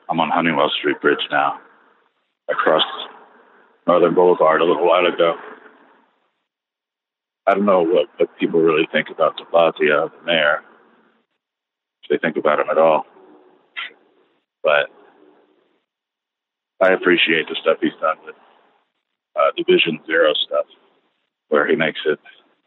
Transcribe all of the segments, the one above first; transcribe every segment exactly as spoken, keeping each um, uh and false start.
I'm on Honeywell Street Bridge now. I crossed Northern Boulevard a little while ago. I don't know what, what people really think about de Blasio, the mayor, if they think about him at all. But I appreciate the stuff he's done with uh, Division Zero stuff, where he makes it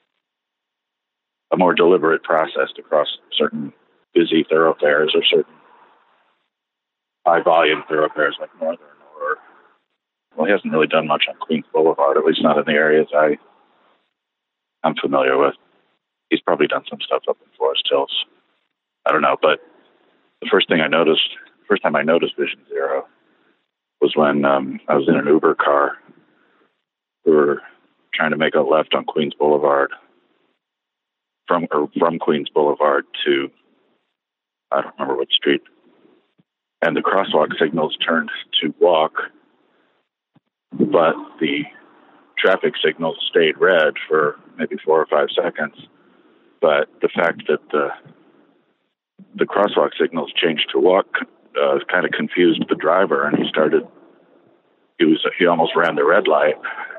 a more deliberate process to cross certain busy thoroughfares or certain high-volume thoroughfares like Northern. Or, well, he hasn't really done much on Queens Boulevard, at least not in the areas I, I'm familiar with. He's probably done some stuff up in Forest Hills. I don't know, but the first thing I noticed, first time I noticed Vision Zero was when um, I was in an Uber car. We were trying to make a left on Queens Boulevard from or from Queens Boulevard to, I don't remember what street. And the crosswalk signals turned to walk, but the traffic signals stayed red for maybe four or five seconds. But the fact that the the crosswalk signals changed to walk uh, kind of confused the driver, and he started. He was he almost ran the red light,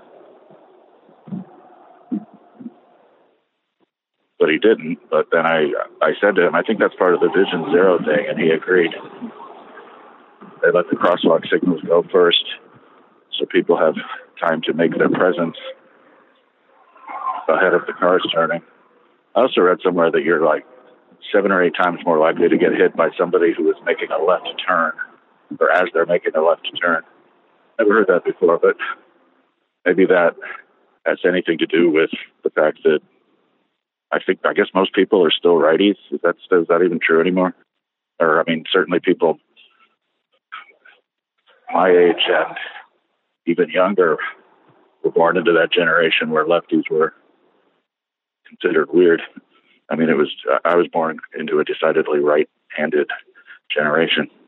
but he didn't. But then I I said to him, I think that's part of the Vision Zero thing, and he agreed. They let the crosswalk signals go first, so people have time to make their presence ahead of the cars turning. I also read somewhere that you're like seven or eight times more likely to get hit by somebody who is making a left turn, or as they're making a left turn. Never heard that before, but maybe that has anything to do with the fact that I think, I guess most people are still righties. Is that, is that even true anymore? Or, I mean, certainly people my age and even younger were born into that generation where lefties were considered weird. I mean, it was, I was born into a decidedly right-handed generation.